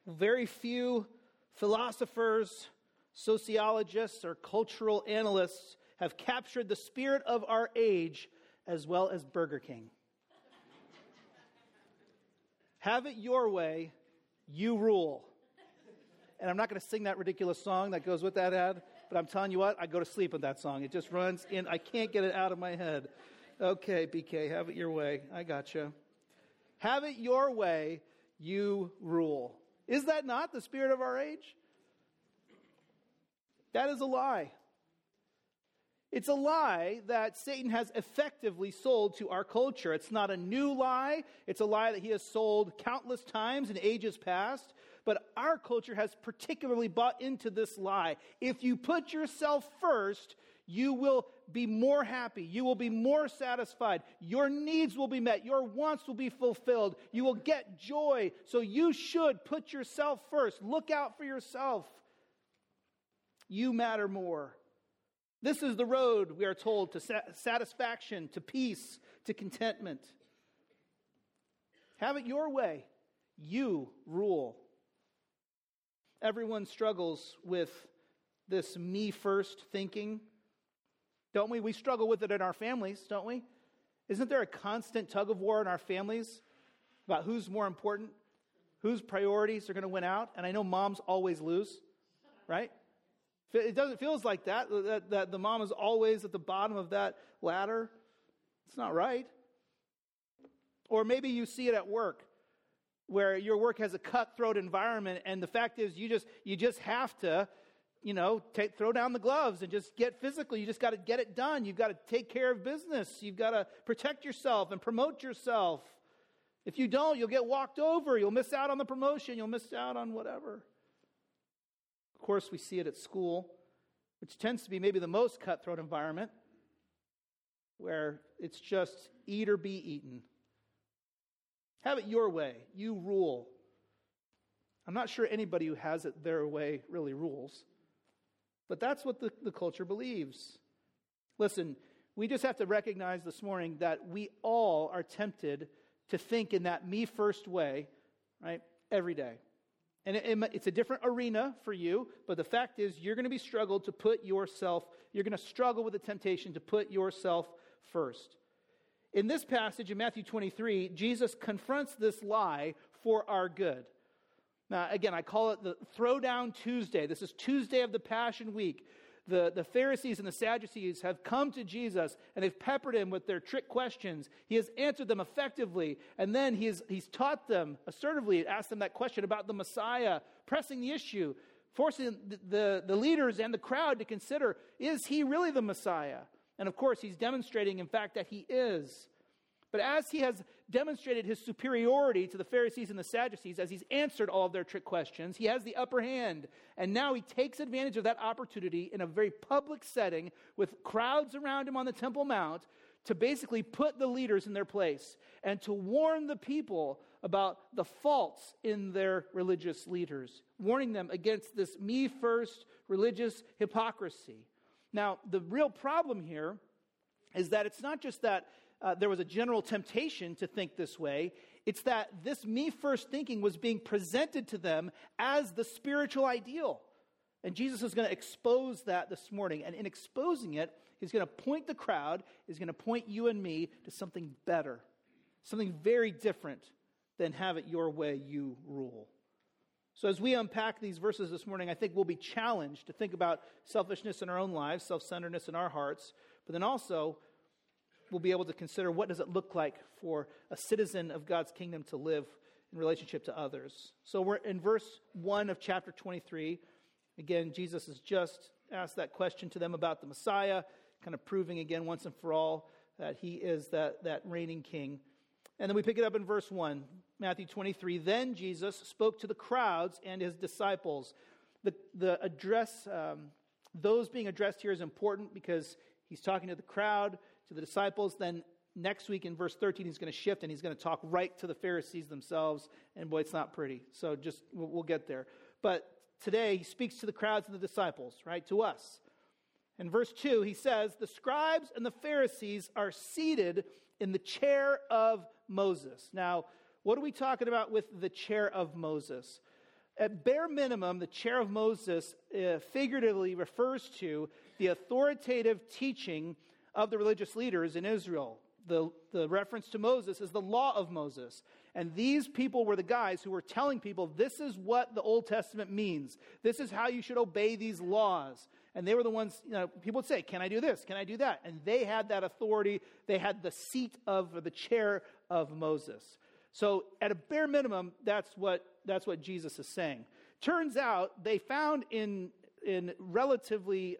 very few philosophers, sociologists, or cultural analysts have captured the spirit of our age as well as Burger King. Have it your way, you rule. And I'm not going to sing that ridiculous song that goes with that ad, but I'm telling you what, I go to sleep with that song. It just runs in. I can't get it out of my head. Okay, BK, have it your way. I gotcha. Have it your way, you rule. Is that not the spirit of our age? That is a lie. It's a lie that Satan has effectively sold to our culture. It's not a new lie. It's a lie that he has sold countless times in ages past. But our culture has particularly bought into this lie. If you put yourself first, you will be more happy. You will be more satisfied. Your needs will be met. Your wants will be fulfilled. You will get joy. So you should put yourself first. Look out for yourself. You matter more. This is the road, we are told, to satisfaction, to peace, to contentment. Have it your way. You rule. Everyone struggles with this me-first thinking. Don't we? We struggle with it in our families, don't we? Isn't there a constant tug of war in our families about who's more important, whose priorities are going to win out? And I know moms always lose, right? It feels like that the mom is always at the bottom of that ladder. It's not right. Or maybe you see it at work, where your work has a cutthroat environment, and the fact is you just have to, throw down the gloves and just get physical. You just got to get it done. You've got to take care of business. You've got to protect yourself and promote yourself. If you don't, you'll get walked over. You'll miss out on the promotion. You'll miss out on whatever. Of course, we see it at school, which tends to be maybe the most cutthroat environment, where it's just eat or be eaten. Have it your way. You rule. I'm not sure anybody who has it their way really rules, but that's what the culture believes. Listen, we just have to recognize this morning that we all are tempted to think in that me-first way, right, every day. And it's a different arena for you, but the fact is you're going to struggle with the temptation to put yourself first. In this passage in Matthew 23, Jesus confronts this lie for our good. Now, again, I call it the Throwdown Tuesday. This is Tuesday of the Passion Week. The Pharisees and the Sadducees have come to Jesus, and they've peppered him with their trick questions. He has answered them effectively, and then he's taught them assertively, asked them that question about the Messiah, pressing the issue, forcing the leaders and the crowd to consider, is he really the Messiah? And of course, he's demonstrating, in fact, that he is. But as he has demonstrated his superiority to the Pharisees and the Sadducees, as he's answered all of their trick questions, he has the upper hand. And now he takes advantage of that opportunity in a very public setting with crowds around him on the Temple Mount to basically put the leaders in their place and to warn the people about the faults in their religious leaders, warning them against this me-first religious hypocrisy. Now, the real problem here is that it's not just that there was a general temptation to think this way. It's that this me-first thinking was being presented to them as the spiritual ideal. And Jesus is going to expose that this morning. And in exposing it, he's going to point the crowd, he's going to point you and me to something better, something very different than have it your way, you rule. So as we unpack these verses this morning, I think we'll be challenged to think about selfishness in our own lives, self-centeredness in our hearts, but then also we'll be able to consider what does it look like for a citizen of God's kingdom to live in relationship to others. So we're in verse 1 of chapter 23. Again, Jesus has just asked that question to them about the Messiah, kind of proving again once and for all that he is that reigning king. And then we pick it up in verse 1, Matthew 23. Then Jesus spoke to the crowds and his disciples. The address, those being addressed here is important because he's talking to the crowd, to the disciples. Then next week in verse 13, he's going to shift and he's going to talk right to the Pharisees themselves. And boy, it's not pretty. So we'll get there. But today he speaks to the crowds and the disciples, right? To us. In verse 2, he says, the scribes and the Pharisees are seated in the chair of Moses. Now, what are we talking about with the chair of Moses? At bare minimum, the chair of Moses figuratively refers to the authoritative teaching of the religious leaders in Israel. The reference to Moses is the law of Moses. And these people were the guys who were telling people, this is what the Old Testament means. This is how you should obey these laws. And they were the ones, people would say, can I do this? Can I do that? And they had that authority. They had the seat of, or the chair of Moses. So at a bare minimum, that's what Jesus is saying. Turns out they found in relatively,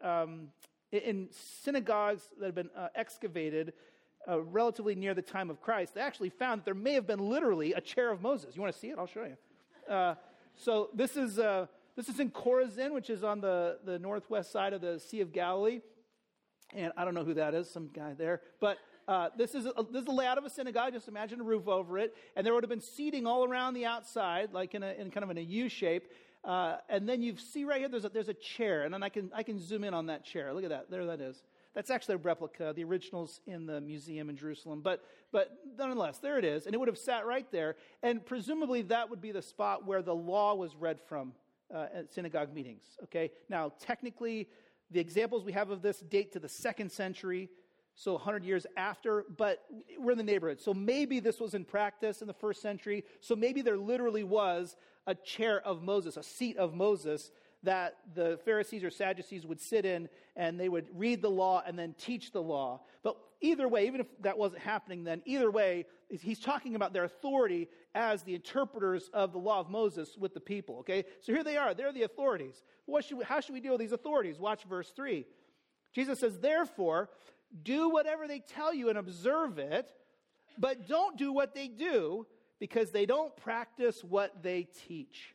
in synagogues that have been excavated relatively near the time of Christ, they actually found that there may have been literally a chair of Moses. You want to see it? I'll show you. So this is in Chorazin, which is on the northwest side of the Sea of Galilee. And I don't know who that is, some guy there. But this is the layout of a synagogue. Just imagine a roof over it. And there would have been seating all around the outside, like in kind of in a U shape. And then you see right here, there's a chair. And then I can zoom in on that chair. Look at that. There that is. That's actually a replica. The original's in the museum in Jerusalem. But nonetheless, there it is. And it would have sat right there. And presumably that would be the spot where the law was read from at synagogue meetings. Okay. Now, technically, the examples we have of this date to the 2nd century, so 100 years after, but we're in the neighborhood. So maybe this was in practice in the 1st century. So maybe there literally was a chair of Moses, a seat of Moses, that the Pharisees or Sadducees would sit in, and they would read the law and then teach the law. But either way, even if that wasn't happening then, either way, he's talking about their authority as the interpreters of the law of Moses with the people, okay? So here they are. They're the authorities. How should we deal with these authorities? Watch verse 3. Jesus says, therefore, do whatever they tell you and observe it, but don't do what they do, because they don't practice what they teach.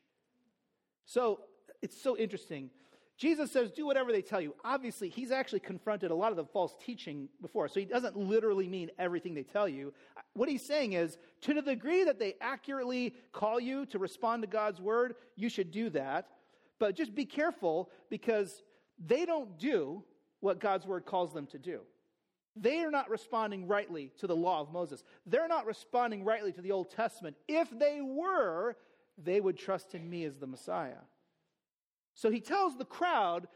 So, it's so interesting. Jesus says, do whatever they tell you. Obviously, he's actually confronted a lot of the false teaching before, so he doesn't literally mean everything they tell you. What he's saying is, to the degree that they accurately call you to respond to God's word, you should do that. But just be careful, because they don't do what God's word calls them to do. They are not responding rightly to the law of Moses. They're not responding rightly to the Old Testament. If they were, they would trust in me as the Messiah. So he tells the crowd,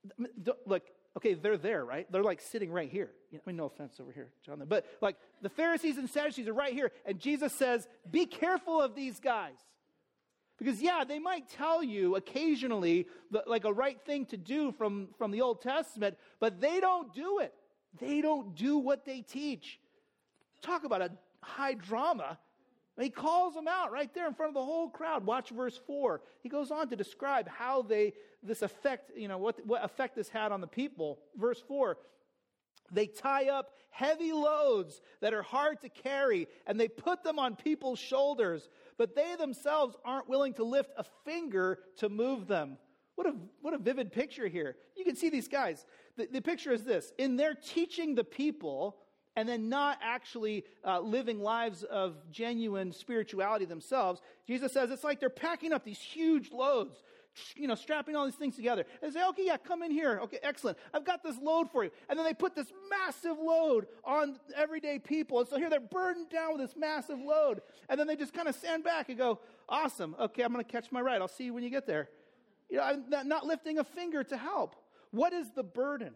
like, okay, they're there, right? They're like sitting right here. I mean, no offense over here, John. But like the Pharisees and Sadducees are right here. And Jesus says, be careful of these guys. Because, yeah, they might tell you occasionally like a right thing to do from the Old Testament, but they don't do it. They don't do what they teach. Talk about a high drama. He calls them out right there in front of the whole crowd. Watch verse 4. He goes on to describe how this effect, what effect this had on the people. Verse 4, they tie up heavy loads that are hard to carry, and they put them on people's shoulders, but they themselves aren't willing to lift a finger to move them. What a vivid picture here. You can see these guys. The picture is this. In their teaching the people, and then not actually living lives of genuine spirituality themselves, Jesus says it's like they're packing up these huge loads, strapping all these things together. And they say, okay, yeah, come in here. Okay, excellent. I've got this load for you. And then they put this massive load on everyday people. And so here they're burdened down with this massive load. And then they just kind of stand back and go, awesome. Okay, I'm going to catch my ride. I'll see you when you get there. I'm not lifting a finger to help. What is the burden?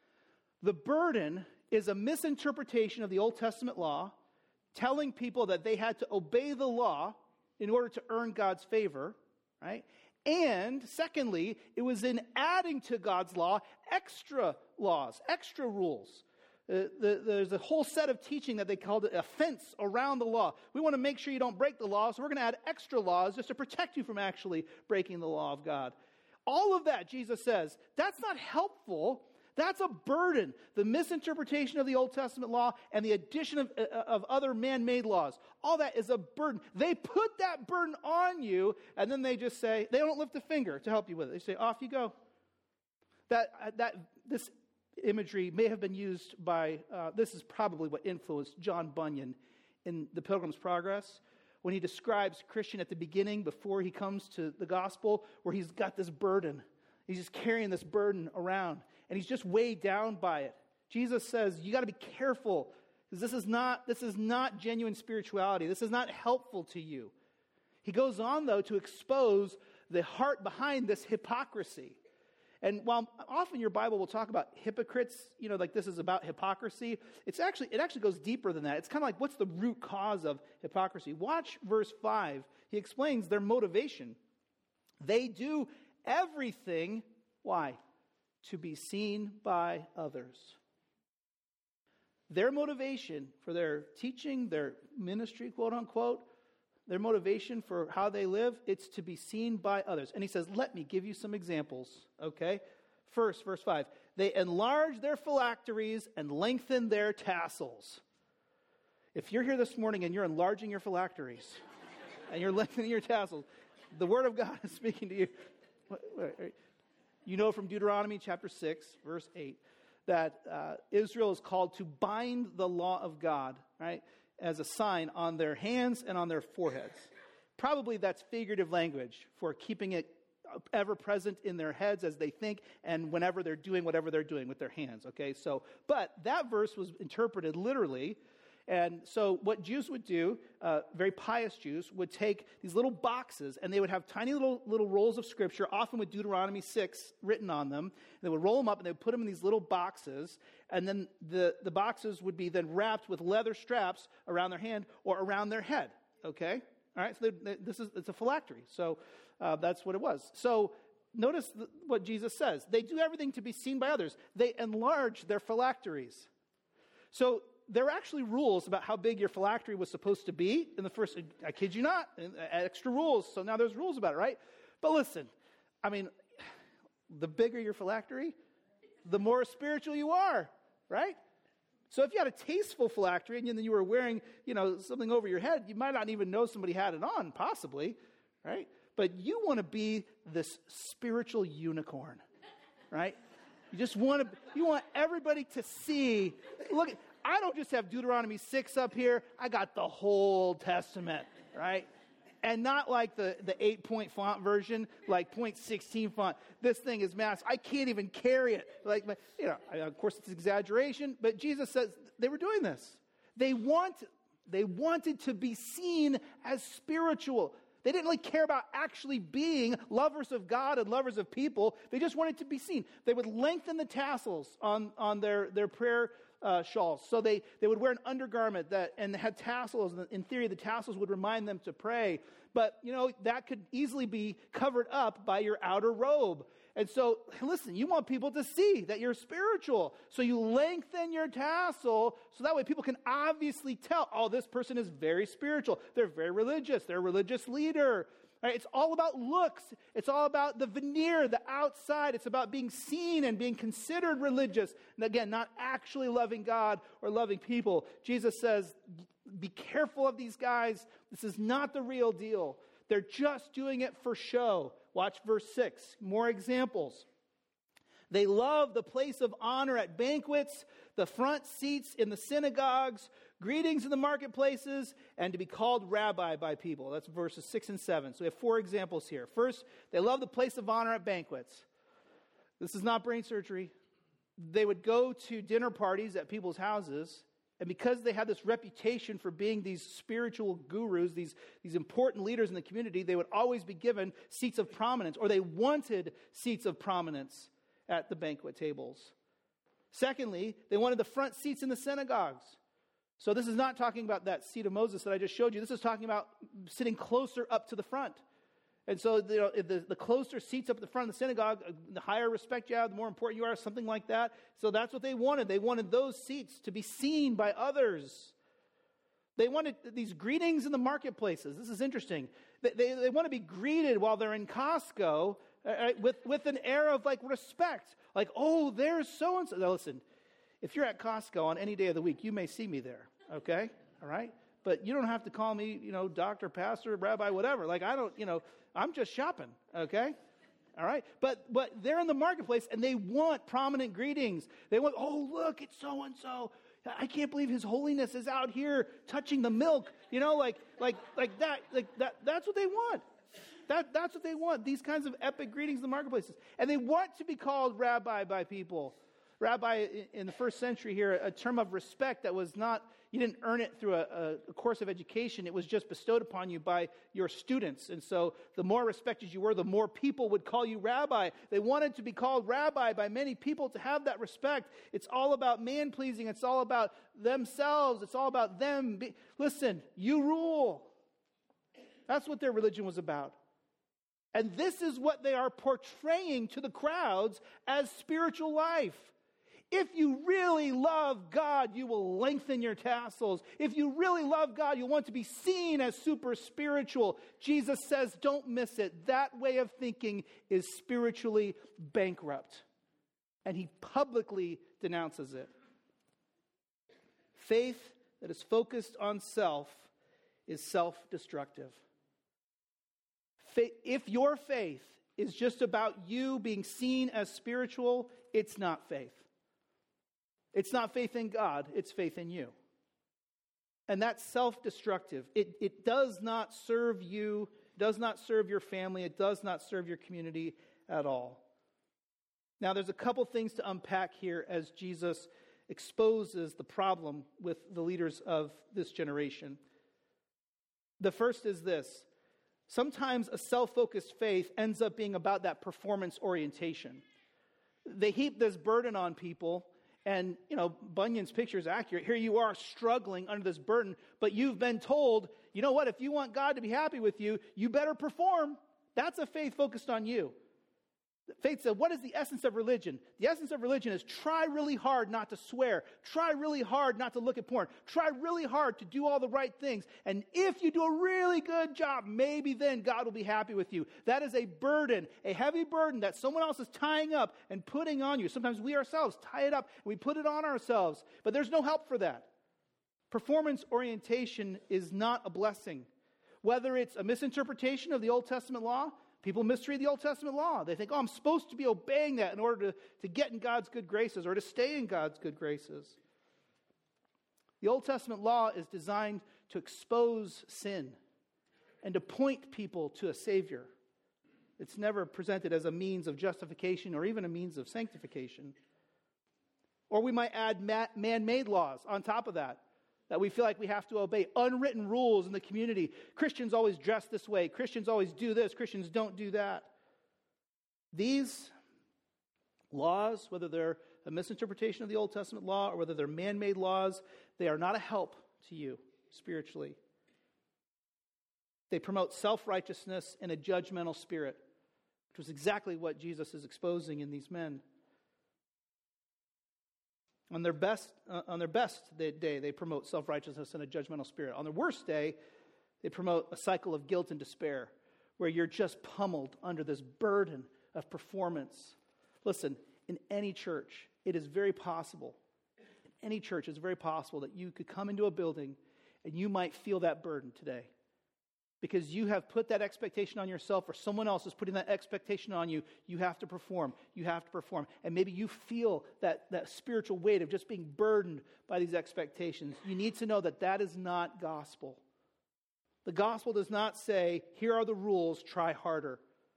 The burden is a misinterpretation of the Old Testament law, telling people that they had to obey the law in order to earn God's favor, right? And secondly, it was in adding to God's law extra laws, extra rules. There's a whole set of teaching that they called a fence around the law. We want to make sure you don't break the law, so we're going to add extra laws just to protect you from actually breaking the law of God. All of that, Jesus says, that's not helpful. That's a burden. The misinterpretation of the Old Testament law and the addition of other man-made laws. All that is a burden. They put that burden on you, and then they just say, they don't lift a finger to help you with it. They say, off you go. This imagery may have been used by, this is probably what influenced John Bunyan in The Pilgrim's Progress, when he describes Christian at the beginning, before he comes to the gospel, where he's got this burden. He's just carrying this burden around, and he's just weighed down by it. Jesus says, you got to be careful, because this is not genuine spirituality. This is not helpful to you. He goes on, though, to expose the heart behind this hypocrisy. And while often your Bible will talk about hypocrites, like this is about hypocrisy, it actually goes deeper than that. It's kind of like, what's the root cause of hypocrisy? Watch verse 5. He explains their motivation. They do everything, why? To be seen by others. Their motivation for their teaching, their ministry, quote unquote, their motivation for how they live, it's to be seen by others. And he says, let me give you some examples, okay? First, verse 5, they enlarge their phylacteries and lengthen their tassels. If you're here this morning and you're enlarging your phylacteries and you're lengthening your tassels, the Word of God is speaking to you. You know from Deuteronomy chapter 6, verse 8, that Israel is called to bind the law of God, right, as a sign on their hands and on their foreheads. Probably that's figurative language for keeping it ever present in their heads as they think and whenever they're doing whatever they're doing with their hands, okay? So, but that verse was interpreted literally. And so what Jews would do, very pious Jews, would take these little boxes and they would have tiny little rolls of scripture, often with Deuteronomy 6 written on them. They would roll them up and they would put them in these little boxes. And then the boxes would be then wrapped with leather straps around their hand or around their head. Okay? All right? So it's a phylactery. So that's what it was. So notice what Jesus says. They do everything to be seen by others. They enlarge their phylacteries. So there were actually rules about how big your phylactery was supposed to be in the first, I kid you not, extra rules. So now there's rules about it, right? But listen, I mean, the bigger your phylactery, the more spiritual you are, right? So if you had a tasteful phylactery and then you were wearing, something over your head, you might not even know somebody had it on, possibly, right? But you want to be this spiritual unicorn, right? You want everybody to see, look, I don't just have Deuteronomy 6 up here. I got the whole Testament, right? And not like the 8-point font version, like 0.16 font. This thing is massive. I can't even carry it. Of course it's exaggeration, but Jesus says they were doing this. They wanted to be seen as spiritual. They didn't really care about actually being lovers of God and lovers of people. They just wanted to be seen. They would lengthen the tassels on their prayer shawls. So they would wear an undergarment and had tassels. In theory, the tassels would remind them to pray. But, that could easily be covered up by your outer robe. And so, listen, you want people to see that you're spiritual. So you lengthen your tassel so that way people can obviously tell, oh, this person is very spiritual. They're very religious. They're a religious leader. Right? It's all about looks. It's all about the veneer, the outside. It's about being seen and being considered religious. And again, not actually loving God or loving people. Jesus says, be careful of these guys. This is not the real deal. They're just doing it for show. Watch verse 6. More examples. They love the place of honor at banquets, the front seats in the synagogues, greetings in the marketplaces, and to be called rabbi by people. That's verses 6 and 7. So we have 4 examples here. First, they love the place of honor at banquets. This is not brain surgery. They would go to dinner parties at people's houses, and because they had this reputation for being these spiritual gurus, these important leaders in the community, they would always be given seats of prominence, or they wanted seats of prominence at the banquet tables. Secondly, they wanted the front seats in the synagogues. So this is not talking about that seat of Moses that I just showed you. This is talking about sitting closer up to the front. And so the closer seats up at the front of the synagogue, the higher respect you have, the more important you are, something like that. So that's what they wanted. They wanted those seats to be seen by others. They wanted these greetings in the marketplaces. This is interesting. They want to be greeted while they're in Costco with an air of respect. Like, oh, there's so-and-so. Now listen, if you're at Costco on any day of the week, you may see me there, okay? All right? But you don't have to call me, doctor, pastor, rabbi, whatever. I'm just shopping, okay? All right? But they're in the marketplace, and they want prominent greetings. They want, oh, look, it's so-and-so. I can't believe His Holiness is out here touching the milk. Like that. That's what they want. That's what they want, these kinds of epic greetings in the marketplaces. And they want to be called rabbi by people. Rabbi in the first century here, a term of respect that was not, you didn't earn it through a course of education. It was just bestowed upon you by your students. And so the more respected you were, the more people would call you rabbi. They wanted to be called rabbi by many people to have that respect. It's all about man-pleasing. It's all about themselves. It's all about them. Listen, you rule. That's what their religion was about. And this is what they are portraying to the crowds as spiritual life. If you really love God, you will lengthen your tassels. If you really love God, you'll want to be seen as super spiritual. Jesus says, don't miss it. That way of thinking is spiritually bankrupt. And he publicly denounces it. Faith that is focused on self is self-destructive. If your faith is just about you being seen as spiritual, it's not faith. It's not faith in God, it's faith in you. And that's self-destructive. It does not serve you, does not serve your family, it does not serve your community at all. Now, there's a couple things to unpack here as Jesus exposes the problem with the leaders of this generation. The first is this. Sometimes a self-focused faith ends up being about that performance orientation. They heap this burden on people. And, Bunyan's picture is accurate. Here you are struggling under this burden, but you've been told, you know what, if you want God to be happy with you, you better perform. That's a faith focused on you. Faith said, what is the essence of religion? The essence of religion is try really hard not to swear. Try really hard not to look at porn. Try really hard to do all the right things. And if you do a really good job, maybe then God will be happy with you. That is a burden, a heavy burden that someone else is tying up and putting on you. Sometimes we ourselves tie it up and we put it on ourselves. But there's no help for that. Performance orientation is not a blessing. Whether it's a misinterpretation of the Old Testament law, people misread the Old Testament law. They think, I'm supposed to be obeying that in order to get in God's good graces or to stay in God's good graces. The Old Testament law is designed to expose sin and to point people to a Savior. It's never presented as a means of justification or even a means of sanctification. Or we might add man-made laws on top of that we feel like we have to obey. Unwritten rules in the community. Christians always dress this way. Christians always do this. Christians don't do that. These laws, whether they're a misinterpretation of the Old Testament law or whether they're man-made laws, they are not a help to you spiritually. They promote self-righteousness and a judgmental spirit, which was exactly what Jesus is exposing in these men. On their best day, they promote self-righteousness and a judgmental spirit. On their worst day, they promote a cycle of guilt and despair, where you're just pummeled under this burden of performance. Listen, in any church, it is very possible. In any church, it's very possible that you could come into a building and you might feel that burden today. Because you have put that expectation on yourself or someone else is putting that expectation on you. You have to perform. You have to perform. And maybe you feel that spiritual weight of just being burdened by these expectations. You need to know that that is not gospel. The gospel does not say, here are the rules, try harder.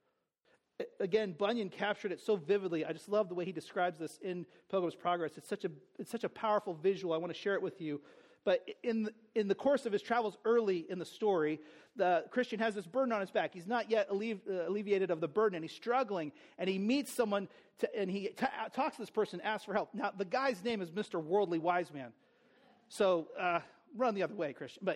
Again, Bunyan captured it so vividly. I just love the way he describes this in Pilgrim's Progress. It's such a powerful visual. I want to share it with you. But in the course of his travels early in the story, the Christian has this burden on his back. He's not yet alleviated of the burden, and he's struggling. And he meets someone, and he talks to this person, asks for help. Now, the guy's name is Mr. Worldly Wise Man. So run the other way, Christian. But,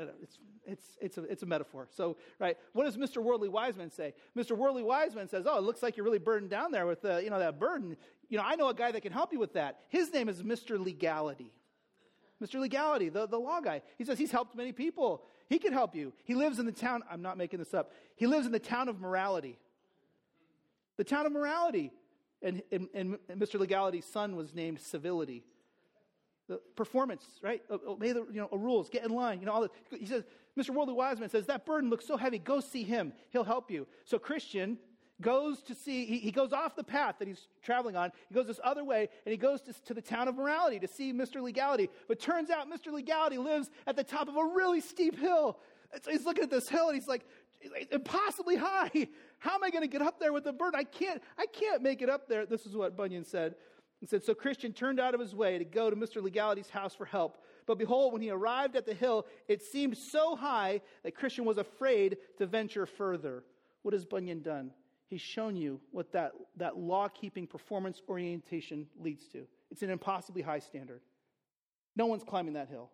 it's a metaphor. So, right, what does Mr. Worldly Wise Man say? Mr. Worldly Wise Man says, it looks like you're really burdened down there with, that burden. I know a guy that can help you with that. His name is Mr. Legality. Mr. Legality, the law guy. He says he's helped many people. He can help you. He lives in the town, I'm not making this up. He lives in the town of morality. The town of morality. And Mr. Legality's son was named Civility. The performance, right? Obey the rules, get in line, all that. He says, Mr. Worldly Wise Man says, that burden looks so heavy, go see him. He'll help you. So Christian goes to see, he goes off the path that he's traveling on. He goes this other way, and he goes to the town of morality to see Mr. Legality. But turns out Mr. Legality lives at the top of a really steep hill. So he's looking at this hill, and he's like, impossibly high. How am I going to get up there with the burden? I can't make it up there. This is what Bunyan said. He said, so Christian turned out of his way to go to Mr. Legality's house for help. But behold, when he arrived at the hill, it seemed so high that Christian was afraid to venture further. What has Bunyan done? He's shown you what that law-keeping performance orientation leads to. It's an impossibly high standard. No one's climbing that hill.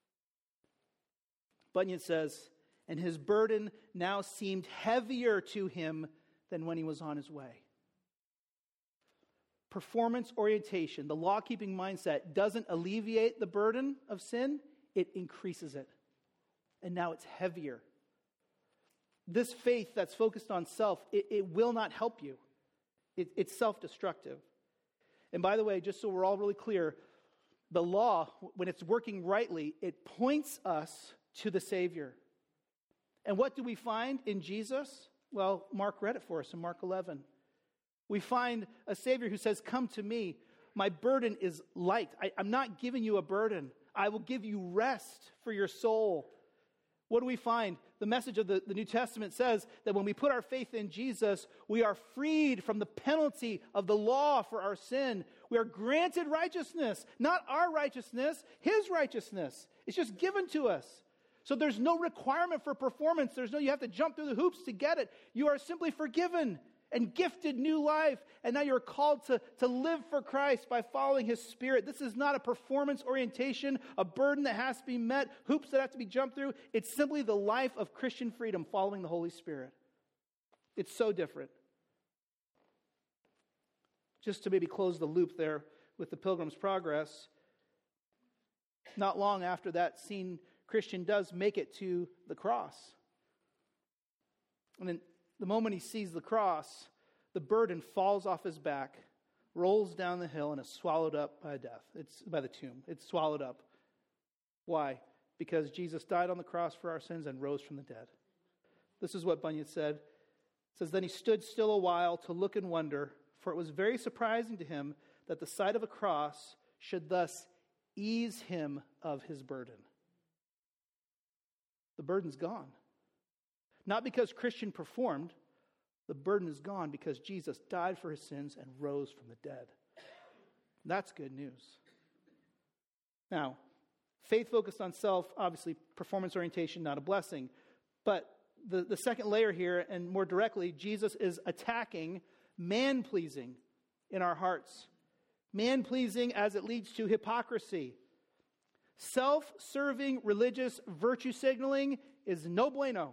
Bunyan says, and his burden now seemed heavier to him than when he was on his way. Performance orientation, the law-keeping mindset, doesn't alleviate the burden of sin, it increases it. And now it's heavier. This faith that's focused on self, it will not help you. It's self-destructive. And by the way, just so we're all really clear, the law, when it's working rightly, it points us to the Savior. And what do we find in Jesus? Well, Mark read it for us in Mark 11. We find a Savior who says, come to me. My burden is light. I'm not giving you a burden. I will give you rest for your soul. What do we find? The message of the New Testament says that when we put our faith in Jesus, we are freed from the penalty of the law for our sin. We are granted righteousness, not our righteousness, His righteousness. It's just given to us. So there's no requirement for performance. You have to jump through the hoops to get it. You are simply forgiven and gifted new life. And now you're called to live for Christ by following His Spirit. This is not a performance orientation, a burden that has to be met, hoops that have to be jumped through. It's simply the life of Christian freedom following the Holy Spirit. It's so different. Just to maybe close the loop there with the Pilgrim's Progress, not long after that scene, Christian does make it to the cross. And then the moment he sees the cross, the burden falls off his back, rolls down the hill, and is swallowed up by death. It's by the tomb. It's swallowed up. Why? Because Jesus died on the cross for our sins and rose from the dead. This is what Bunyan said. It says, then he stood still a while to look and wonder, for it was very surprising to him that the sight of a cross should thus ease him of his burden. The burden's gone. Not because Christian performed, the burden is gone because Jesus died for his sins and rose from the dead. That's good news. Now, faith focused on self, obviously performance orientation, not a blessing. But the second layer here, and more directly, Jesus is attacking man-pleasing in our hearts. Man-pleasing as it leads to hypocrisy. Self-serving religious virtue signaling is no bueno.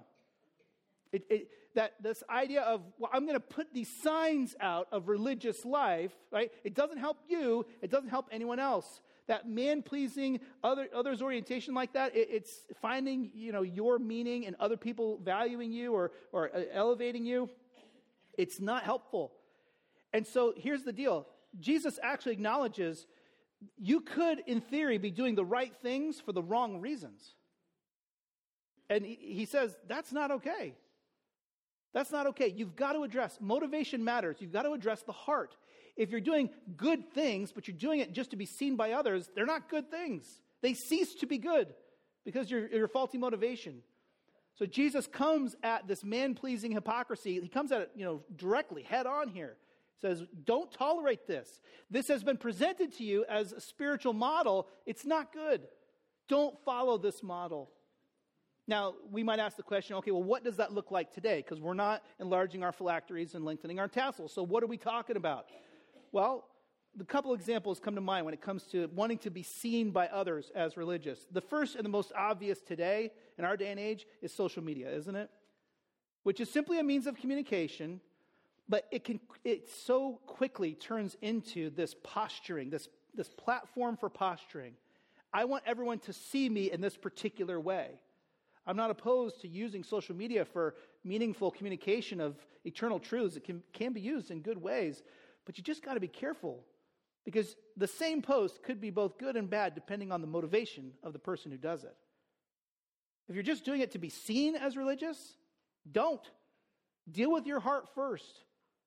This idea of, well, I'm going to put these signs out of religious life, right? It doesn't help you. It doesn't help anyone else. That man-pleasing, others orientation like that, it's finding, your meaning and other people valuing you or elevating you. It's not helpful. And so here's the deal. Jesus actually acknowledges you could, in theory, be doing the right things for the wrong reasons. And he says, that's not okay. That's not okay. You've got to address, motivation matters. You've got to address the heart. If you're doing good things, but you're doing it just to be seen by others, they're not good things. They cease to be good because you're faulty motivation. So Jesus comes at this man-pleasing hypocrisy. He comes at it, directly, head on here. He says, don't tolerate this. This has been presented to you as a spiritual model. It's not good. Don't follow this model. Now, we might ask the question, okay, well, what does that look like today? Because we're not enlarging our phylacteries and lengthening our tassels. So what are we talking about? Well, a couple examples come to mind when it comes to wanting to be seen by others as religious. The first and the most obvious today, in our day and age, is social media, isn't it? Which is simply a means of communication, but it so quickly turns into this posturing, this platform for posturing. I want everyone to see me in this particular way. I'm not opposed to using social media for meaningful communication of eternal truths. It can be used in good ways, but you just got to be careful because the same post could be both good and bad depending on the motivation of the person who does it. If you're just doing it to be seen as religious, don't. Deal with your heart first.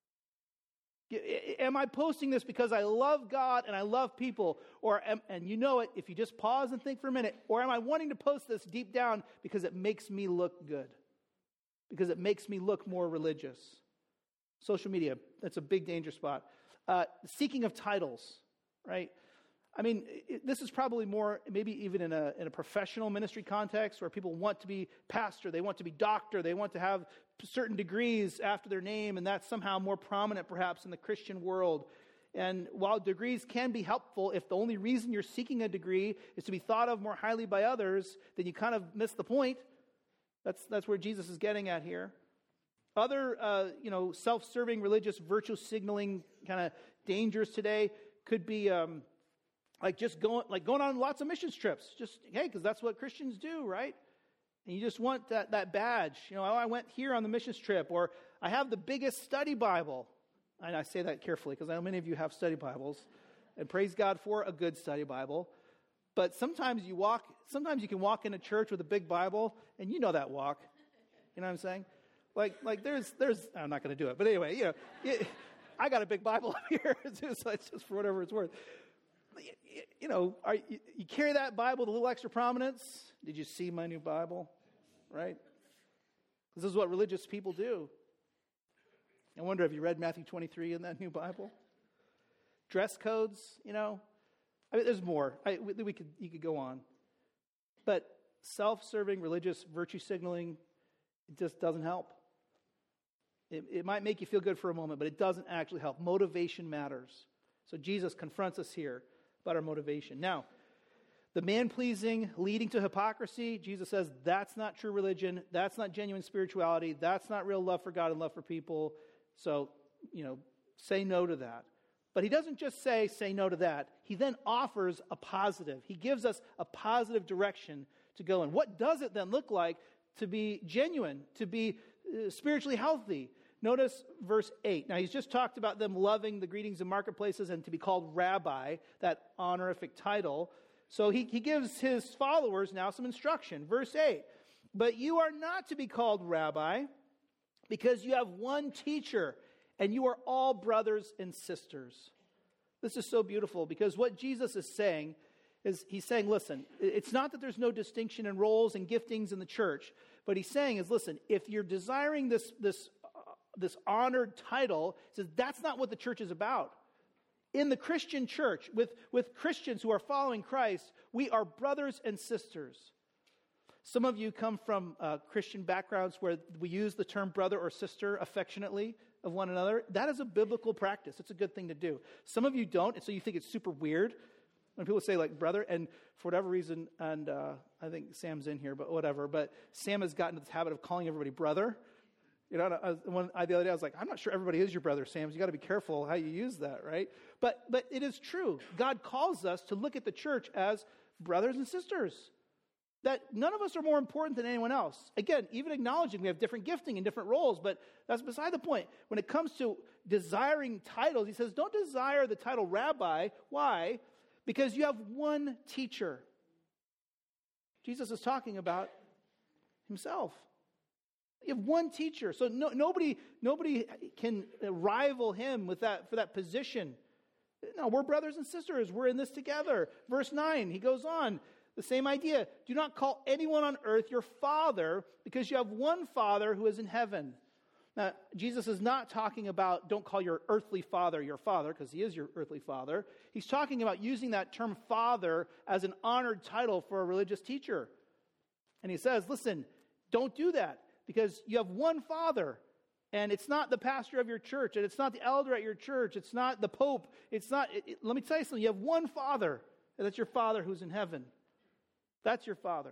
Am I posting this because I love God and I love people? And you know it if you just pause and think for a minute. Or am I wanting to post this deep down because it makes me look good? Because it makes me look more religious? Social media, that's a big danger spot. Seeking of titles, right? I mean, this is probably more, maybe even in a professional ministry context where people want to be pastor, they want to be doctor, they want to have certain degrees after their name, and that's somehow more prominent perhaps in the Christian world. And while degrees can be helpful, if the only reason you're seeking a degree is to be thought of more highly by others, then you kind of miss the point. That's where Jesus is getting at here. Other, self-serving religious virtue signaling kind of dangers today could be going on lots of missions trips. Just, hey, because that's what Christians do, right? And you just want that badge. I went here on the missions trip, or I have the biggest study Bible. And I say that carefully because I know many of you have study Bibles, and praise God for a good study Bible. But sometimes you can walk in a church with a big Bible, and you know that walk. You know what I'm saying? Like there's I'm not going to do it, but anyway, I got a big Bible up here, so it's just for whatever it's worth. You carry that Bible with a little extra prominence. Did you see my new Bible? Right? This is what religious people do. I wonder, have you read Matthew 23 in that new Bible? Dress codes, there's more. You could go on. But self-serving religious virtue signaling, it just doesn't help. It might make you feel good for a moment, but it doesn't actually help. Motivation matters. So Jesus confronts us here about our motivation. Now, the man-pleasing leading to hypocrisy, Jesus says that's not true religion. That's not genuine spirituality. That's not real love for God and love for people. So, say no to that. But he doesn't just say no to that. He then offers a positive. He gives us a positive direction to go in. What does it then look like to be genuine, to be spiritually healthy? Notice verse 8. Now, he's just talked about them loving the greetings in marketplaces and to be called rabbi, that honorific title. So he gives his followers now some instruction. Verse 8. But you are not to be called rabbi, because you have one teacher, and you are all brothers and sisters. This is so beautiful, because what Jesus is saying is, he's saying, listen, it's not that there's no distinction in roles and giftings in the church, but he's saying is, listen, if you're desiring this honored title, he says that's not what the church is about. In the Christian church, with Christians who are following Christ, we are brothers and sisters. Some of you come from Christian backgrounds where we use the term brother or sister affectionately of one another. That is a biblical practice. It's a good thing to do. Some of you don't, and so you think it's super weird when people say like brother, and for whatever reason, and I think Sam's in here, but whatever, but Sam has gotten into this habit of calling everybody brother. The other day I was like, I'm not sure everybody is your brother, Sam. You got to be careful how you use that, right? But it is true. God calls us to look at the church as brothers and sisters. That none of us are more important than anyone else. Again, even acknowledging we have different gifting and different roles, but that's beside the point. When it comes to desiring titles, he says, don't desire the title rabbi. Why? Because you have one teacher. Jesus is talking about himself. You have one teacher. So nobody can rival him for that position. No, we're brothers and sisters. We're in this together. Verse 9, he goes on. The same idea. Do not call anyone on earth your father, because you have one Father who is in heaven. Now, Jesus is not talking about don't call your earthly father your father, because he is your earthly father. He's talking about using that term father as an honored title for a religious teacher. And he says, listen, don't do that, because you have one Father. And it's not the pastor of your church, and it's not the elder at your church, it's not the Pope. It's not. Let me tell you something. You have one Father, and that's your Father who's in heaven. That's your Father.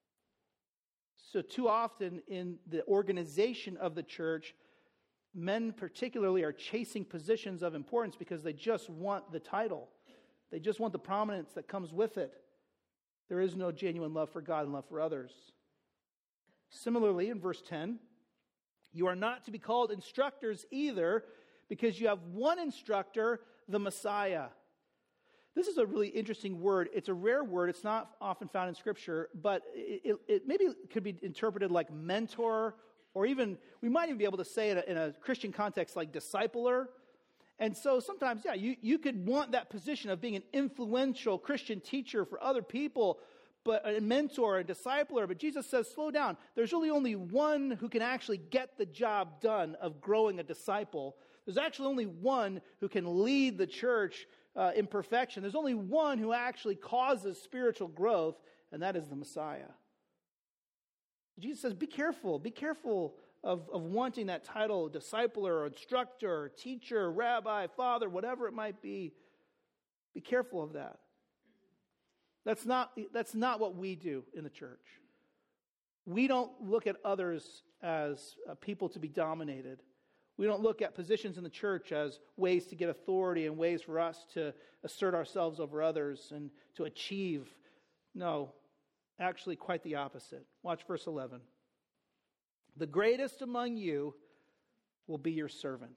So too often in the organization of the church, men particularly are chasing positions of importance because they just want the title. They just want the prominence that comes with it. There is no genuine love for God and love for others. Similarly, in verse 10, you are not to be called instructors either, because you have one instructor, the Messiah. This is a really interesting word. It's a rare word. It's not often found in Scripture, but it maybe could be interpreted like mentor, or even, we might even be able to say it in a Christian context like discipler. And so sometimes, you could want that position of being an influential Christian teacher for other people, a mentor, a discipler. But Jesus says, slow down. There's really only one who can actually get the job done of growing a disciple. There's actually only one who can lead the church in perfection. There's only one who actually causes spiritual growth, and that is the Messiah. Jesus says, be careful of wanting that title, discipler, or instructor, or teacher, rabbi, father, whatever it might be. Be careful of that. That's not what we do in the church. We don't look at others as people to be dominated. We don't look at positions in the church as ways to get authority and ways for us to assert ourselves over others and to achieve. No, actually quite the opposite. Watch verse 11. The greatest among you will be your servant.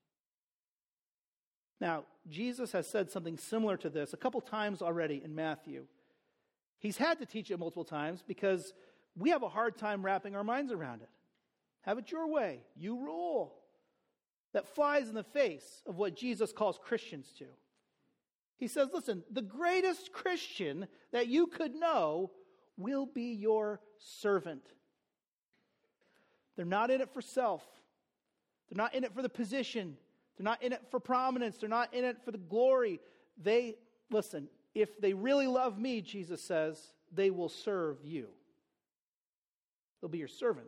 Now, Jesus has said something similar to this a couple times already in Matthew. He's had to teach it multiple times because we have a hard time wrapping our minds around it. Have it your way. You rule. That flies in the face of what Jesus calls Christians to. He says, listen, the greatest Christian that you could know will be your servant. They're not in it for self. They're not in it for the position. They're not in it for prominence. They're not in it for the glory. Listen, if they really love me, Jesus says, they will serve you. They'll be your servant.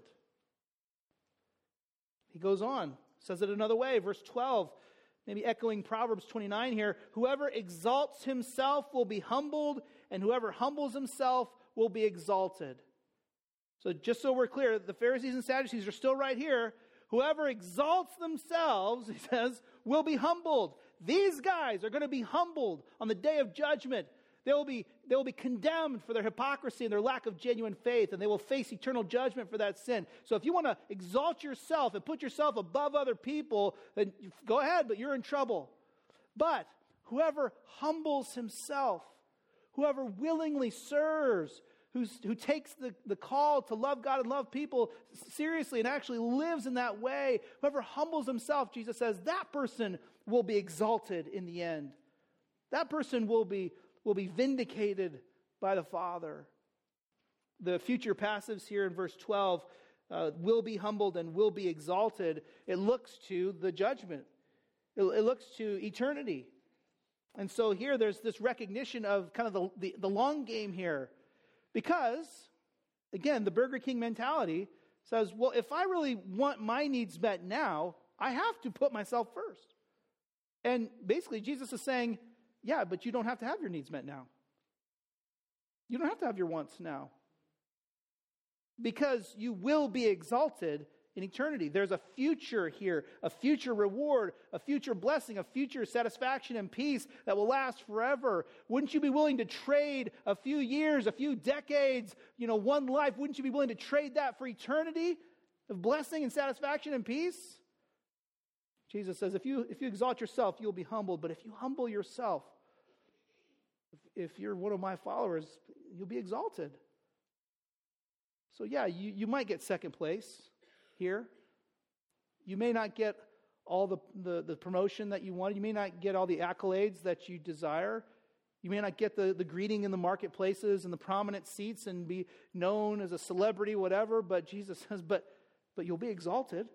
He goes on, says it another way, verse 12, maybe echoing Proverbs 29 here, whoever exalts himself will be humbled, and whoever humbles himself will be exalted. So just so we're clear, the Pharisees and Sadducees are still right here. Whoever exalts themselves, he says, will be humbled. These guys are going to be humbled on the day of judgment. They will be condemned for their hypocrisy and their lack of genuine faith, and they will face eternal judgment for that sin. So if you want to exalt yourself and put yourself above other people, then go ahead, but you're in trouble. But whoever humbles himself, whoever willingly serves, who takes the call to love God and love people seriously and actually lives in that way, whoever humbles himself, Jesus says, that person will be exalted in the end. That person will be vindicated by the Father. The future passives here in verse 12, will be humbled and will be exalted. It looks to the judgment. It looks to eternity. And so here there's this recognition of kind of the long game here. Because, again, the Burger King mentality says, well, if I really want my needs met now, I have to put myself first. And basically Jesus is saying, yeah, but you don't have to have your needs met now. You don't have to have your wants now. Because you will be exalted in eternity. There's a future here, a future reward, a future blessing, a future satisfaction and peace that will last forever. Wouldn't you be willing to trade a few years, a few decades, one life? Wouldn't you be willing to trade that for eternity of blessing and satisfaction and peace? Jesus says, if you exalt yourself, you'll be humbled. But if you humble yourself, if you're one of my followers, you'll be exalted. So yeah, you might get second place here. You may not get all the promotion that you want. You may not get all the accolades that you desire. You may not get the greeting in the marketplaces and the prominent seats and be known as a celebrity, whatever. But Jesus says, but you'll be exalted.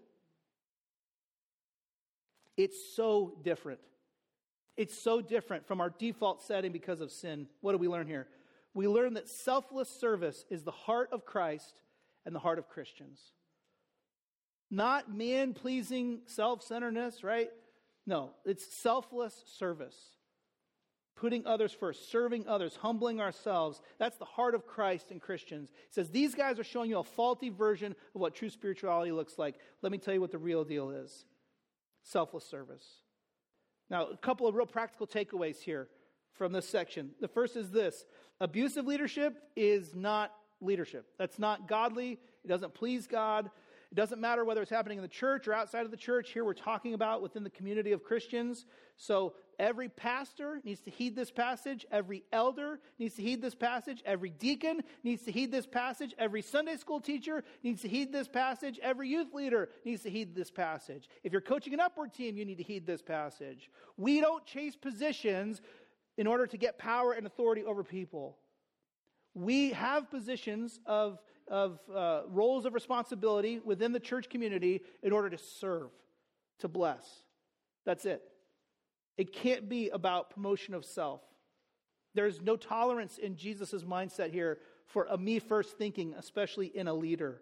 It's so different. It's so different from our default setting because of sin. What do we learn here? We learn that selfless service is the heart of Christ and the heart of Christians. Not man-pleasing self-centeredness, right? No, it's selfless service. Putting others first, serving others, humbling ourselves. That's the heart of Christ and Christians. He says, these guys are showing you a faulty version of what true spirituality looks like. Let me tell you what the real deal is. Selfless service. Now, a couple of real practical takeaways here from this section. The first is this. Abusive leadership is not leadership. That's not godly. It doesn't please God. It doesn't matter whether it's happening in the church or outside of the church. Here we're talking about within the community of Christians. So every pastor needs to heed this passage. Every elder needs to heed this passage. Every deacon needs to heed this passage. Every Sunday school teacher needs to heed this passage. Every youth leader needs to heed this passage. If you're coaching an upward team, you need to heed this passage. We don't chase positions in order to get power and authority over people. We have positions of roles of responsibility within the church community in order to serve, to bless. That's it. It can't be about promotion of self. There's no tolerance in Jesus' mindset here for a me-first thinking, especially in a leader.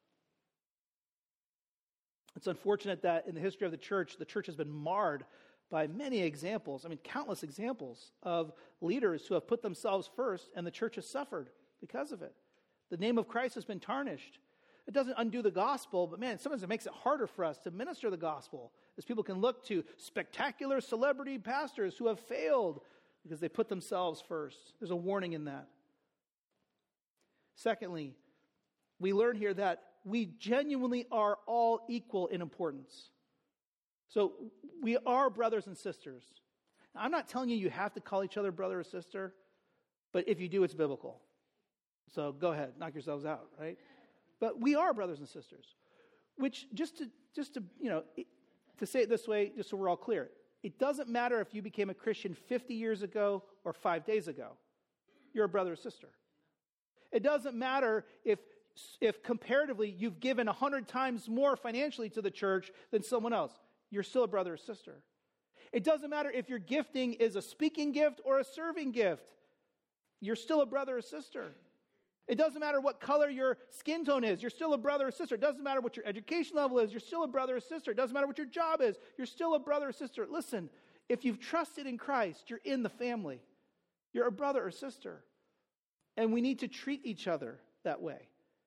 It's unfortunate that in the history of the church has been marred by many examples, countless examples of leaders who have put themselves first, and the church has suffered because of it. The name of Christ has been tarnished. It doesn't undo the gospel, but man, sometimes it makes it harder for us to minister the gospel, as people can look to spectacular celebrity pastors who have failed because they put themselves first. There's a warning in that. Secondly, we learn here that we genuinely are all equal in importance. So we are brothers and sisters. Now, I'm not telling you have to call each other brother or sister, but if you do, it's biblical. So go ahead, knock yourselves out, right? But we are brothers and sisters, which just to say it this way, just so we're all clear, it doesn't matter if you became a Christian 50 years ago or 5 days ago. You're a brother or sister. It doesn't matter if comparatively you've given 100 times more financially to the church than someone else. You're still a brother or sister. It doesn't matter if your gifting is a speaking gift or a serving gift. You're still a brother or sister. It doesn't matter what color your skin tone is. You're still a brother or sister. It doesn't matter what your education level is. You're still a brother or sister. It doesn't matter what your job is. You're still a brother or sister. Listen, if you've trusted in Christ, you're in the family. You're a brother or sister. And we need to treat each other that way.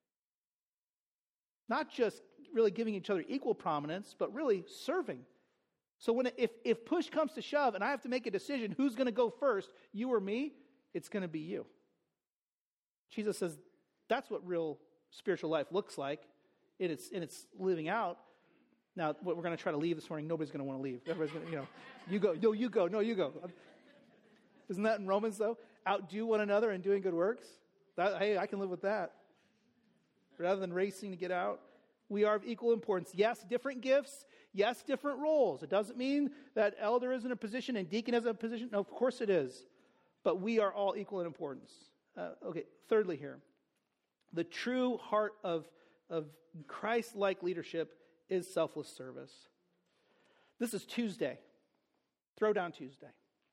Not just really giving each other equal prominence, but really serving. So if push comes to shove and I have to make a decision who's going to go first, you or me, it's going to be you. Jesus says that's what real spiritual life looks like in its living out. Now, what we're going to try to leave this morning, nobody's going to want to leave. Everybody's going to, you go, no, you go, no, you go. Isn't that in Romans, though? Outdo one another in doing good works. Hey, I can live with that. Rather than racing to get out, we are of equal importance. Yes, different gifts. Yes, different roles. It doesn't mean that elder is in a position and deacon is in a position. No, of course it is. But we are all equal in importance. Okay, thirdly here, the true heart of Christ-like leadership is selfless service. This is Tuesday, Throwdown Tuesday.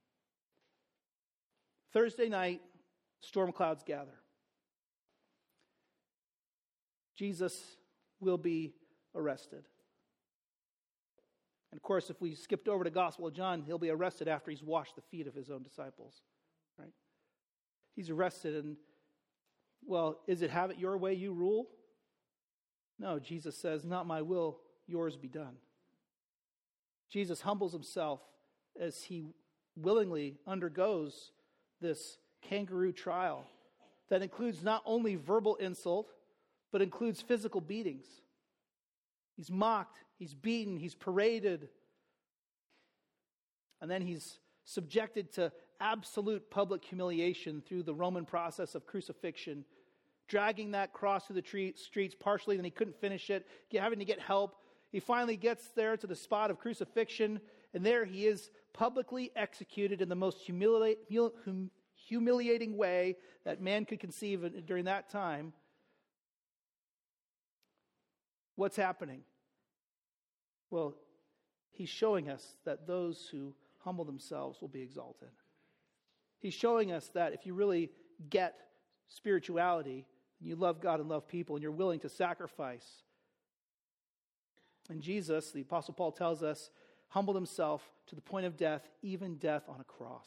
Thursday night, storm clouds gather. Jesus will be arrested. And of course, if we skipped over to Gospel of John, he'll be arrested after he's washed the feet of his own disciples. Right? He's arrested and, well, is it have it your way you rule? No, Jesus says, not my will, yours be done. Jesus humbles himself as he willingly undergoes this kangaroo trial that includes not only verbal insult, but includes physical beatings. He's mocked, he's beaten, he's paraded, and then he's subjected to absolute public humiliation through the Roman process of crucifixion, dragging that cross through the streets partially, then he couldn't finish it, having to get help. He finally gets there to the spot of crucifixion, and there he is publicly executed in the most humiliating way that man could conceive during that time. What's happening? Well, he's showing us that those who humble themselves will be exalted. He's showing us that if you really get spirituality, and you love God and love people, and you're willing to sacrifice. And Jesus, the Apostle Paul tells us, humbled himself to the point of death, even death on a cross.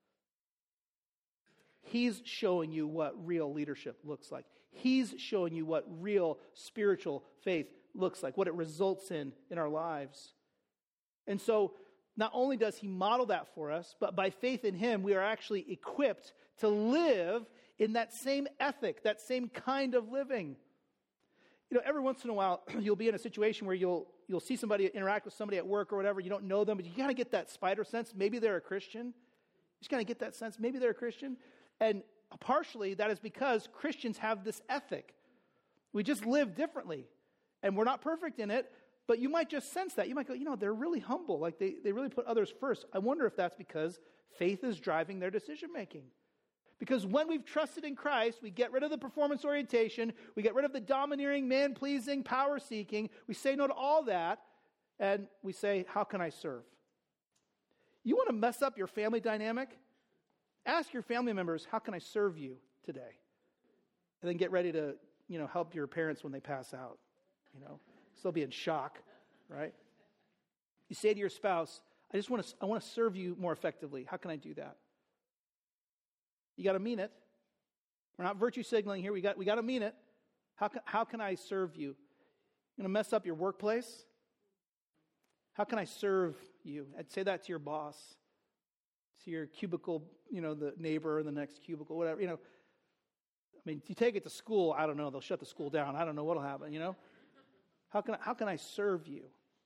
He's showing you what real leadership looks like. He's showing you what real spiritual faith looks like, what it results in our lives. And so, not only does he model that for us, but by faith in him, we are actually equipped to live in that same ethic, that same kind of living. Every once in a while, you'll be in a situation where you'll see somebody interact with somebody at work or whatever. You don't know them, but you kind of get that spider sense. Maybe they're a Christian. You just kind of get that sense. Maybe they're a Christian. And partially, that is because Christians have this ethic. We just live differently. And we're not perfect in it, but you might just sense that. You might go, they're really humble. Like they really put others first. I wonder if that's because faith is driving their decision making. Because when we've trusted in Christ, we get rid of the performance orientation, we get rid of the domineering, man-pleasing, power-seeking, we say no to all that, and we say, how can I serve? You want to mess up your family dynamic? Ask your family members, how can I serve you today? And then get ready to, help your parents when they pass out. So they'll be in shock, right? You say to your spouse, I want to serve you more effectively. How can I do that? You got to mean it. We're not virtue signaling here. We got to mean it. How can I serve you? You're going to mess up your workplace? How can I serve you? I'd say that to your boss, to your cubicle, the neighbor in the next cubicle, whatever, if you take it to school, I don't know, they'll shut the school down. I don't know what'll happen, How can I serve you?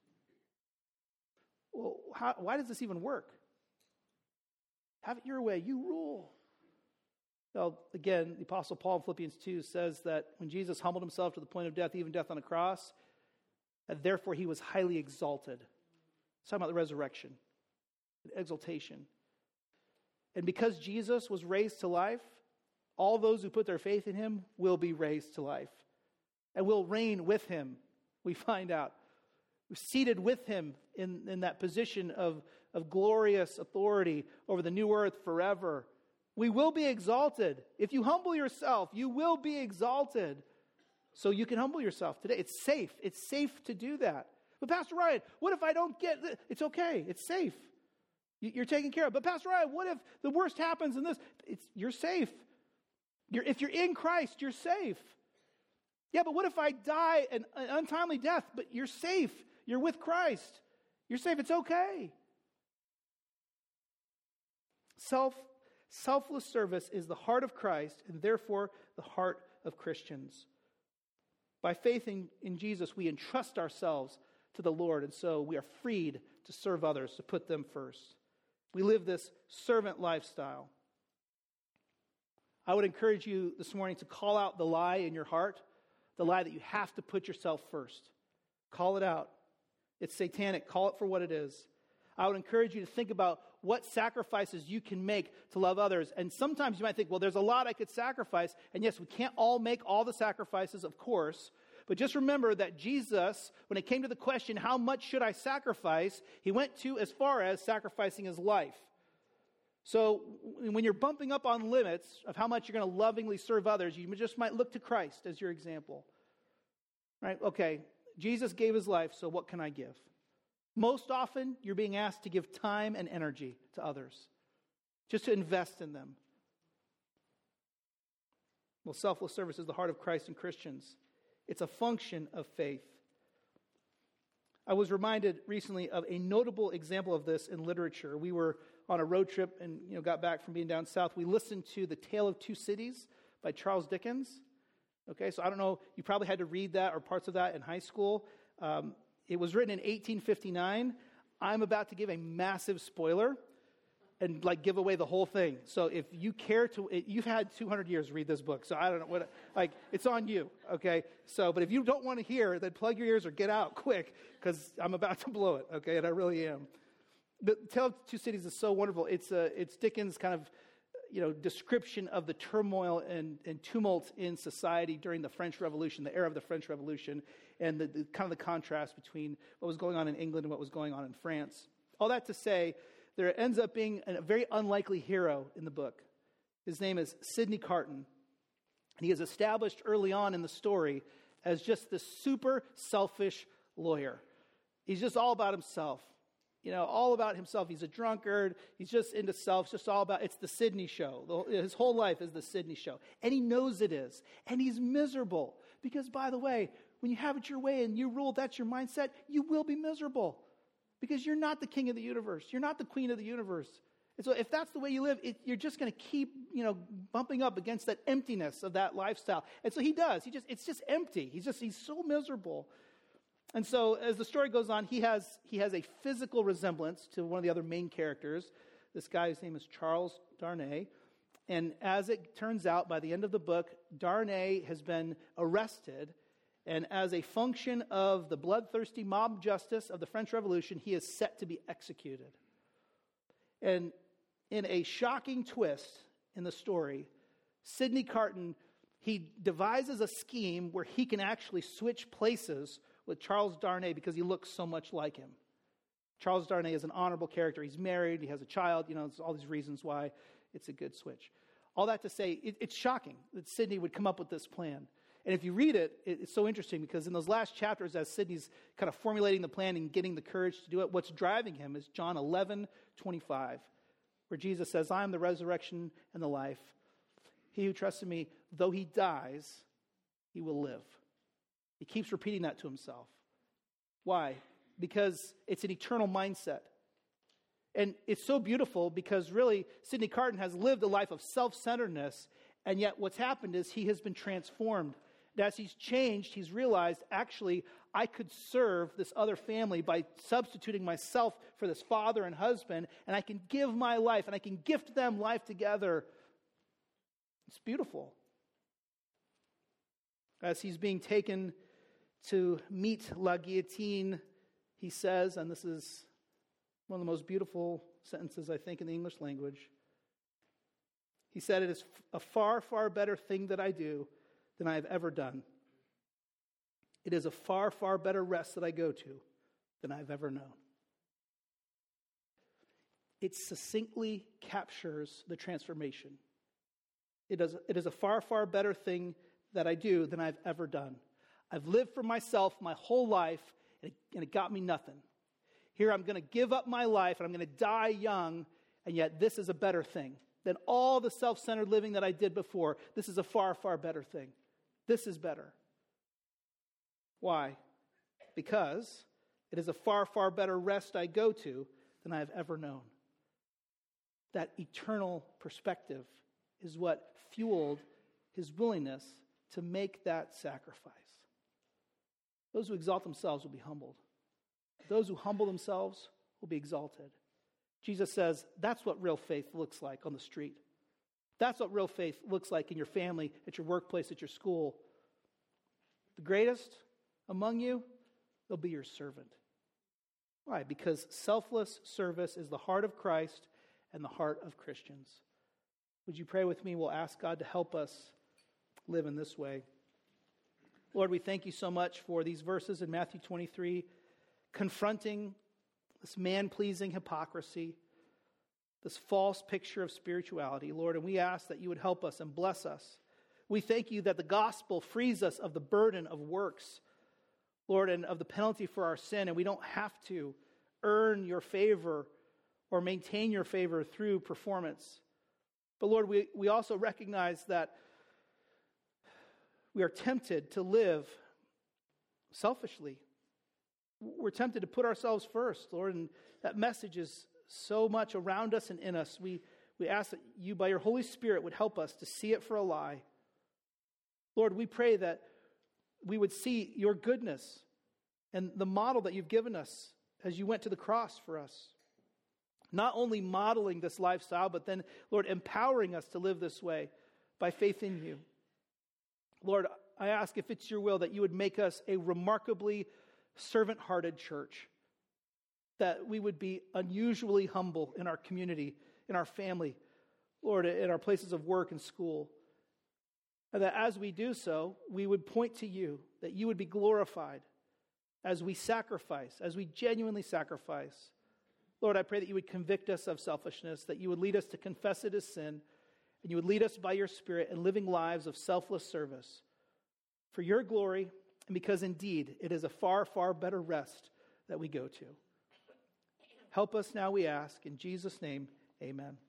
Well, why does this even work? Have it your way. You rule. Well, again, the Apostle Paul in Philippians 2 says that when Jesus humbled himself to the point of death, even death on a cross, that therefore he was highly exalted. It's talking about the resurrection, exaltation. And because Jesus was raised to life, all those who put their faith in him will be raised to life. And will reign with him, we find out. We're seated with him in that position of glorious authority over the new earth forever. We will be exalted. If you humble yourself, you will be exalted. So you can humble yourself today. It's safe. It's safe to do that. But Pastor Ryan, what if I don't get this? It's okay. It's safe. You're taken care of. But Pastor Ryan, what if the worst happens in this? You're safe. If you're in Christ, you're safe. Yeah, but what if I die an untimely death? But you're safe. You're with Christ. You're safe. It's okay. Selfless service is the heart of Christ and therefore the heart of Christians. By faith in Jesus, we entrust ourselves to the Lord, and so we are freed to serve others, to put them first. We live this servant lifestyle. I would encourage you this morning to call out the lie in your heart, the lie that you have to put yourself first. Call it out. It's satanic. Call it for what it is. I would encourage you to think about what sacrifices you can make to love others. And sometimes you might think, well, there's a lot I could sacrifice. And yes, we can't all make all the sacrifices, of course. But just remember that Jesus, when it came to the question, how much should I sacrifice? He went to as far as sacrificing his life. So when you're bumping up on limits of how much you're going to lovingly serve others, you just might look to Christ as your example. Right? Okay, Jesus gave his life, so what can I give? Most often, you're being asked to give time and energy to others, just to invest in them. Well, selfless service is the heart of Christ and Christians. It's a function of faith. I was reminded recently of a notable example of this in literature. We were on a road trip and got back from being down south. We listened to The Tale of Two Cities by Charles Dickens. Okay, so I don't know, you probably had to read that or parts of that in high school. It was written in 1859. I'm about to give a massive spoiler and give away the whole thing. So if you care to, you've had 200 years to read this book. So I don't know what, it's on you. Okay. So, but if you don't want to hear, then plug your ears or get out quick because I'm about to blow it. Okay. And I really am. The Tale of Two Cities is so wonderful. It's Dickens' kind of, description of the turmoil and tumult in society during the French Revolution, the era of the French Revolution, and the kind of the contrast between what was going on in England and what was going on in France. All that to say, there ends up being a very unlikely hero in the book. His name is Sidney Carton. And he is established early on in the story as just this super selfish lawyer. He's just all about himself. All about himself. He's a drunkard. He's just into self. It's just all about, it's the Sidney show. His whole life is the Sidney show. And he knows it is. And he's miserable. Because, by the way, when you have it your way and you rule, that's your mindset, you will be miserable. Because you're not the king of the universe. You're not the queen of the universe. And so if that's the way you live, you're just going to keep, bumping up against that emptiness of that lifestyle. And so he does. It's just empty. He's so miserable. And so as the story goes on, he has a physical resemblance to one of the other main characters. This guy's name is Charles Darnay. And as it turns out, by the end of the book, Darnay has been arrested. And as a function of the bloodthirsty mob justice of the French Revolution, he is set to be executed. And in a shocking twist, in the story, Sidney Carton, he devises a scheme where he can actually switch places with Charles Darnay because he looks so much like him. Charles Darnay is an honorable character. He's married. He has a child. There's all these reasons why it's a good switch. All that to say, it's shocking that Sidney would come up with this plan. And if you read it, it's so interesting because in those last chapters, as Sidney's kind of formulating the plan and getting the courage to do it, what's driving him is John 11:25, where Jesus says, I am the resurrection and the life. He who trusts in me, though he dies, he will live. He keeps repeating that to himself. Why? Because it's an eternal mindset. And it's so beautiful because really, Sidney Carton has lived a life of self-centeredness, and yet what's happened is he has been transformed. And as he's changed, he's realized, actually, I could serve this other family by substituting myself for this father and husband, and I can give my life, and I can gift them life together. It's beautiful. As he's being taken to meet La Guillotine, he says, and this is one of the most beautiful sentences, I think, in the English language. He said, it is a far, far better thing that I do than I have ever done. It is a far, far better rest that I go to than I've ever known. It succinctly captures the transformation. It is a far, far better thing that I do than I've ever done. I've lived for myself my whole life, and it got me nothing. Here I'm going to give up my life, and I'm going to die young, and yet this is a better thing than all the self-centered living that I did before. This is a far, far better thing. This is better. Why? Because it is a far, far better rest I go to than I have ever known. That eternal perspective is what fueled his willingness to make that sacrifice. Those who exalt themselves will be humbled. Those who humble themselves will be exalted. Jesus says that's what real faith looks like on the street. That's what real faith looks like in your family, at your workplace, at your school. The greatest among you, they'll be your servant. Why? Because selfless service is the heart of Christ and the heart of Christians. Would you pray with me? We'll ask God to help us live in this way. Lord, we thank you so much for these verses in Matthew 23, confronting this man-pleasing hypocrisy, this false picture of spirituality, Lord, and we ask that you would help us and bless us. We thank you that the gospel frees us of the burden of works, Lord, and of the penalty for our sin, and we don't have to earn your favor or maintain your favor through performance. But Lord, we also recognize that we are tempted to live selfishly. We're tempted to put ourselves first, Lord, and that message is so much around us and in us. We ask that you, by your Holy Spirit, would help us to see it for a lie. Lord, we pray that we would see your goodness and the model that you've given us as you went to the cross for us. Not only modeling this lifestyle, but then, Lord, empowering us to live this way by faith in you. Lord, I ask if it's your will that you would make us a remarkably servant-hearted church, that we would be unusually humble in our community, in our family, Lord, in our places of work and school. And that as we do so, we would point to you, that you would be glorified as we sacrifice, as we genuinely sacrifice. Lord, I pray that you would convict us of selfishness, that you would lead us to confess it as sin, and you would lead us by your Spirit in living lives of selfless service for your glory, and because indeed it is a far, far better rest that we go to. Help us now, we ask. In Jesus' name, amen.